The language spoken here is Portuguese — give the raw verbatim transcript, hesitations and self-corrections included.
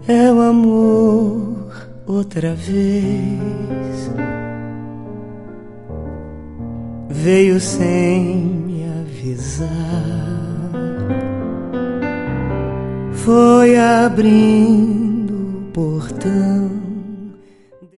É o amor outra vez. Veio sem me avisar, foi abrindo o portão